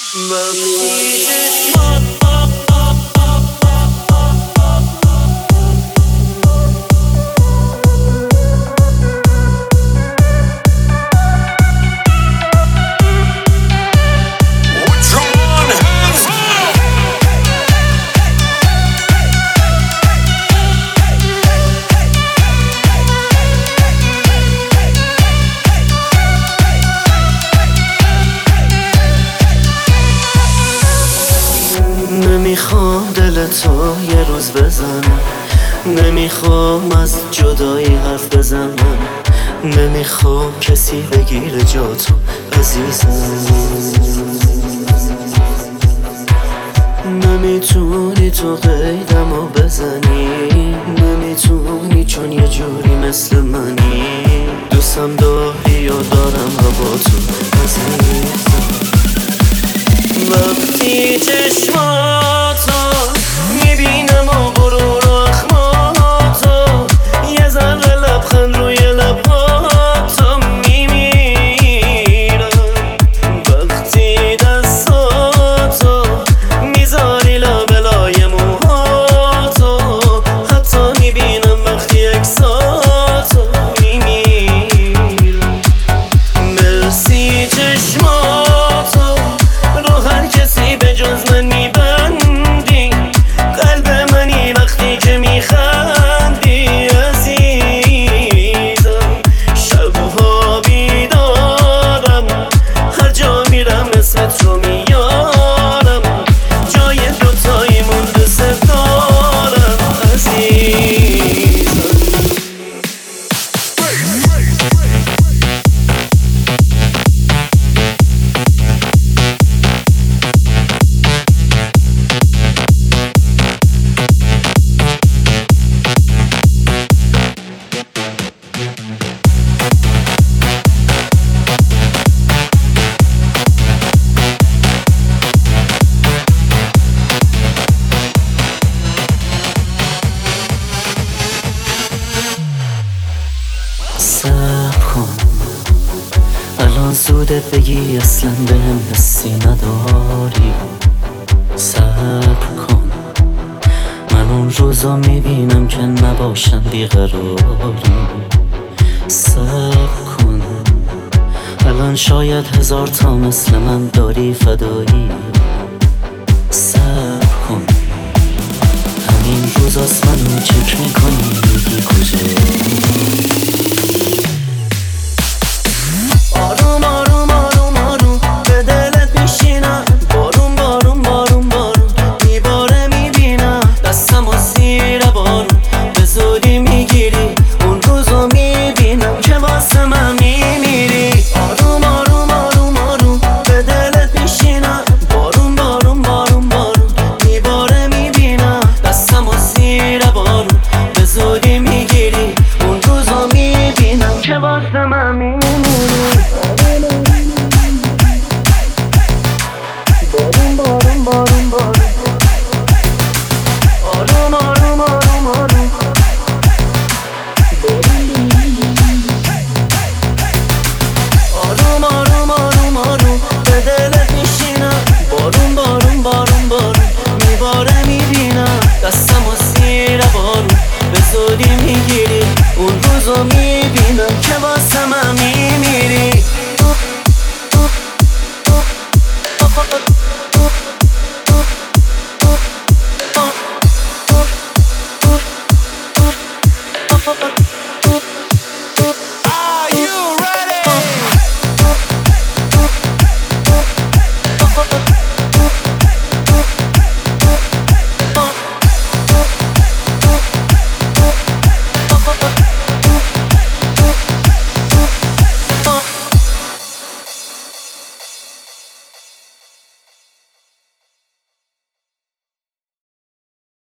وقتی چشمات نمیخوام دل تو یه روز بزنم، نمیخوام از جدایی حرف بزنم، نمیخوام کسی بگیره جا تو عزیزم. نمیتونی تو قیدمو بزنی، نمیتونی چون یه جوری مثل منی، دوستم داری و دارم با تو عزیزم. وقتی چشماتو میبینم و غرور و اخماتو، یه ذره لبخند روی لباتو میمیرم. وقتی دستاتو میذاری لابلای موهاتو، حتی میبینم وقتی عکساتو میمیرم. مرسی چشماتو رو هر کسی به جز من میبندی، قلب منی وقتی که میخندی عزیزم. شبها بیدارم، هر جا میرم اسمت رو میارم، جای دوتاییمون دوست دارم عزیزم. صبر کن، الان زوده بگی اصلا بهم حسی نداری. صبر کن، من اون روزا میبینم که نباشم بیقراری. صبر کن، الان شاید 1000 تا مثل من داری فدایی. صبر کن، همین روزاست منو چک میکنی میگی کجایی. آروم آروم آروم آروم به دلت میشینم، بارون بارون بارون بارون میباره میبینم، دستم و زیر بارون به زودی میگیری، اون روزو میبینم که واسه من میمیری. آروم آروم آروم آروم به دلت میشینم، بارون بارون بارون بارون میباره میبینم، دستم و زیر بارون به زودی میگیری، اون روزو میبینم که واسه من میمیری. بارون بارون بارون آروم آروم آروم آروم آروم آروم آروم آروم به دلت میشینم، بارون بارون بارون بارون میباره میبینم، دستم و زیر بارون به زودی میگیری، اون روزو میبینم که واسه من میمیری. Oh,